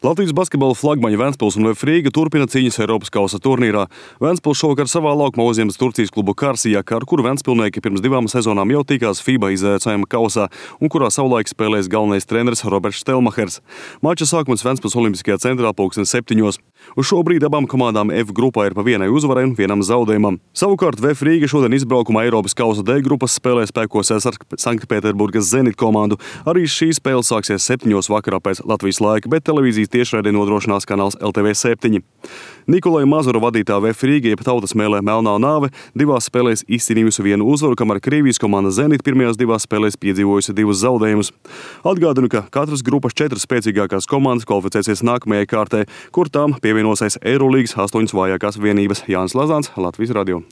Latvijas basketbola flagmaņa Ventspils un VF Rīga turpina cīņas Eiropas kausa turnīrā. Ventspils šovakar savā laukumā uzņems Turcijas klubu Karsijaka, ar kuru ventspilnieki pirms 2 sezonām jau tikās FIBA izaicinājuma kausā un kurā savulaik spēlējis galvenais treneris Roberts Štelmachers. Mača sākums Ventspils Olimpiskajā centrā pulksten 7. Uz šo brīdi abām komandām F grupā ir pa vienai uzvarai un vienam zaudējumam. Savukārt VF Rīga šodien izbraukumā Eiropas kausa D grupas spēlē spēkosies ar Sanktpēterburgas Zenit komandu. Arī šī spēle sāksies 7. vakarā pēc Latvijas laika, bet televīzijas tiešraidi nodrošinās kanāls LTV7. Nikolai Mazura vadītā VF Rīga jeb tautas mēlē Melnā nāve 2 spēlēs izcīnījusi 1 uzvaru, kamēr Krievijas komanda Zenit pirmajās 2 spēlēs piedzīvojusi 2 zaudējumus. Atgādinu, ka katras grupas 4 spēcīgākās komandas kvalificēsies nākamajai kārtai, kur tām pievienosies Eirolīgas 8 vājākās vienības. Jānis Lazāns, Latvijas radio.